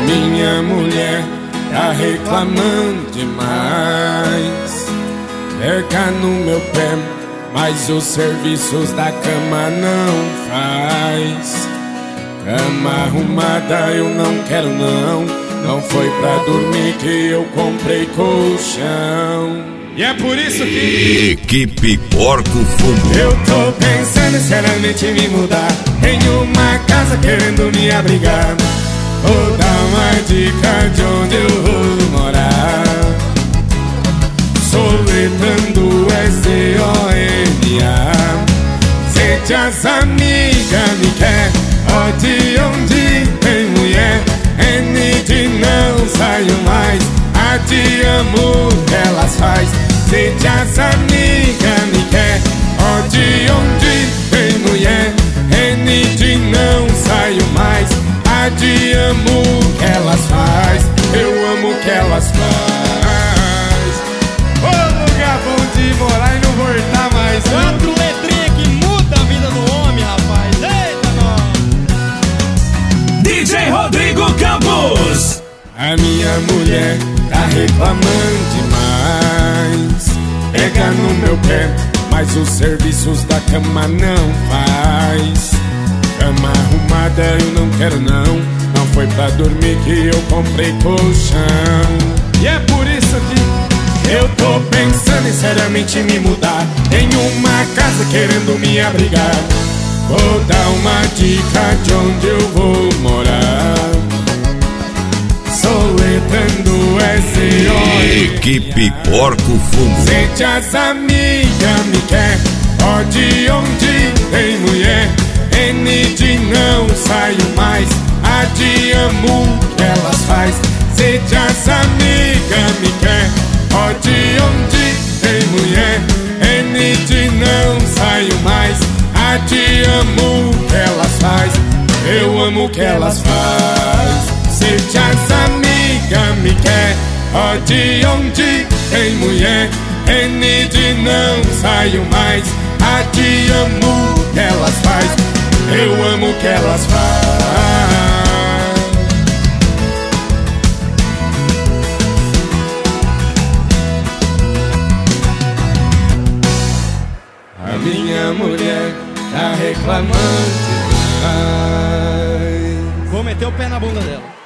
minha mulher tá reclamando demais. Perca no meu pé, mas os serviços da cama não faz. Cama arrumada eu não quero não. Não foi pra dormir que eu comprei colchão. E é por isso que Equipe Porco Fumo. eu tô pensando seriamente em me mudar. Tenho uma casa querendo me abrigar. Vou dar uma dica de onde eu vou morar. Soletrando S-O-N-A. Sente as amigas me quer. Ó de onde tem mulher. N de não saio mais. A te amo que elas faz. Sente as amigas me quer. Ó de onde tem mulher. N de não saio mais. A te amo que elas faz. Eu amo que elas faz. Ô lugar bom de morar e não voltar mais. Quatro letrinhas que muda a vida do homem, rapaz. Eita, nós. DJ Rodrigo Campos. A minha mulher tá reclamando demais. Pega no meu pé, mas os serviços da cama não faz. Cama arrumada eu não quero não. Não foi pra dormir que eu comprei colchão. E é por isso que eu tô pensando em seriamente me mudar. Tenho uma casa querendo me abrigar. Vou dar uma dica de onde eu vou morar. Soletrando S-O-N. Equipe Porco Fumo. Sente as amigas me quer. Ó de onde tem mulher. N de não saio mais. A de amo que elas faz. Sente as amigas me quer. Ó de onde tem mulher. N de não saio mais. A te amo que elas faz. Eu amo que elas faz. Sente as amigas me quer. Ó de onde tem mulher. N de não saio mais. A te amo que elas faz. Eu amo que elas faz. A minha mulher tá reclamando demais. Vou meter o pé na bunda dela.